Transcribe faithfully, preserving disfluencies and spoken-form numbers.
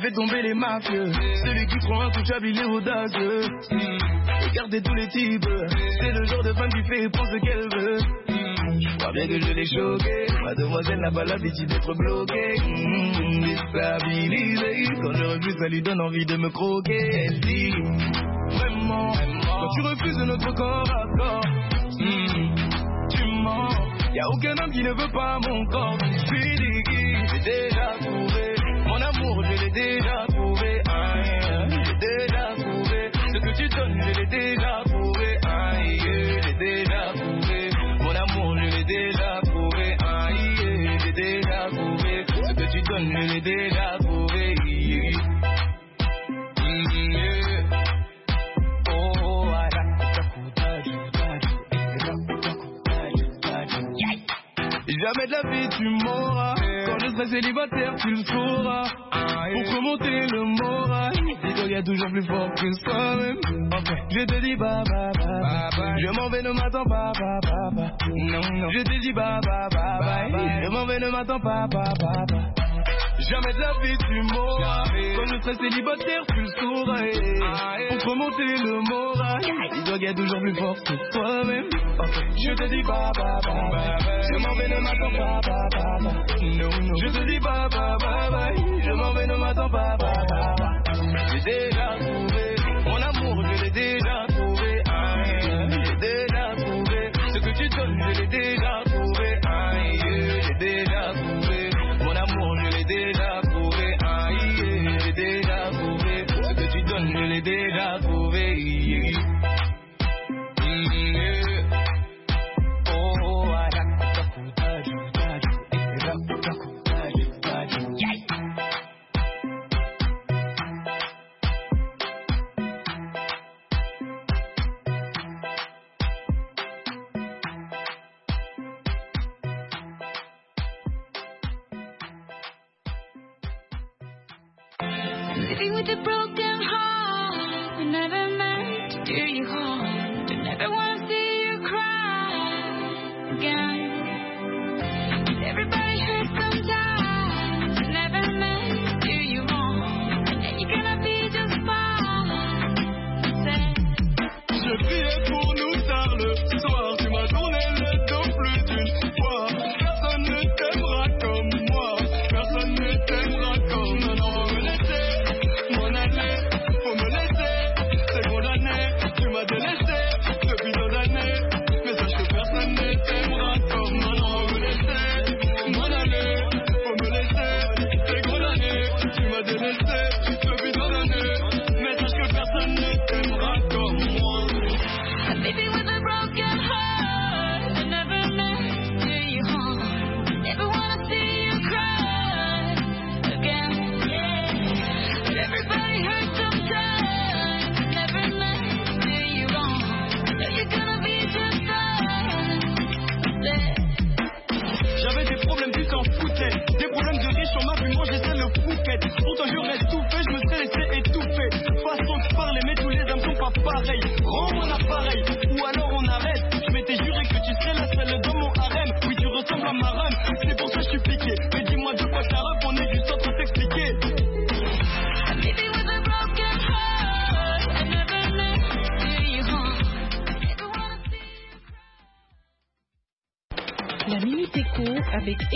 fait tomber les mafieux. Celui qui prend un touchable, il est audacieux. Regardez tous les types, c'est le genre de femme qui fait et prend ce qu'elle veut. Je crois bien que je l'ai choqué. Mademoiselle n'a pas l'habitude d'être bloquée. Mmh, déstabilisée. Quand je refuse, ça lui donne envie de me croquer. Elle dit vraiment, quand tu refuses notre corps à corps, mmh, tu mens. Y'a aucun homme qui ne veut pas mon corps. Je suis déguisé, j'ai déjà trouvé. Mon amour, je l'ai déjà trouvé. Aïe, j'ai déjà trouvé. Ce que tu donnes, je l'ai déjà trouvé. Aïe, j'ai déjà trouvé. Mon amour, je l'ai déjà trouvé. Aïe, j'ai déjà trouvé. Ce que tu donnes, je l'ai déjà trouvé. Mm, yeah. Oh, jamais de la vie tu m'auras. Quand je serai célibataire tu le sauras. Pour remonter le moral, dis-toi qu'il y a toujours plus fort que soi-même. Je te dis bye bye bye bye. Je m'en vais, ne m'attends pas bye bye bye. Non non. Je te dis bye bye bye bye. Je m'en vais, ne m'attends pas bye bye bye. Jamais de la vie tu m'auras. Quand je serai célibataire tu le sauras. Pour remonter le moral, dis-toi qu'il y a toujours plus fort que toi-même. Je te dis bye bye bye bye. Je m'en vais, ne m'attends pas bye bye bye. No, no. Je te dis bye bye bye bye. Je m'en vais, ne m'attends pas bye bye bye. J'ai déjà trouvé mon amour, je l'ai déjà trouvé. Aïe, j'ai déjà trouvé. Ce que tu donnes, je l'ai déjà trouvé. Aïe, j'ai déjà trouvé. Mon amour, je l'ai déjà trouvé. Aïe, j'ai déjà trouvé. Ce que tu donnes, je l'ai déjà trouvé. Mm, yeah. Oh, living with a broken heart, I never meant to do you harm. I never want to see you cry again. Everybody hurts sometimes, I never meant to do you wrong. And you're gonna be just fine. Je priais pour nous tard le soir, tu m'as tourné le dos plus d'une fois. Personne ne t'aimera comme moi, personne ne t'aimera comme moi. Non, faut me laisser, m'en aller, faut me laisser. C'est condamné, tu m'as délaissé depuis deux années. Mais sache que personne ne t'aimera comme moi. Non, faut me laisser, m'en aller, faut me laisser. C'est condamné, tu m'as délaissé depuis deux années. Mais sache que personne ne t'aimera comme moi. Baby with a broken heart, I never meant to do you harm. Never wanna see you cry again. Yeah. But everybody hurts sometimes. I never meant to do you wrong. Now you're gonna be just fine. J'avais des problèmes, tu t'en foutais. Des problèmes de riches, on m'a vu manger seul le fouquet. Pourtant j'aurais tout fait, je me serais laissé étouffer. Façon de parler, mais tous les hommes sont pas pareils. Rends mon appareil, ou alors on arrête. Je m'étais juré que tu serais la seule dans mon harem. Oui, tu ressembles à ma reine, c'est pour ça que je suis piqué. Mais dis-moi de quoi ta ref, on est juste en train de t'expliquer. Baby with a broken heart, I never meant to do you harm. Never wanna see you cry. La Minute Éco avec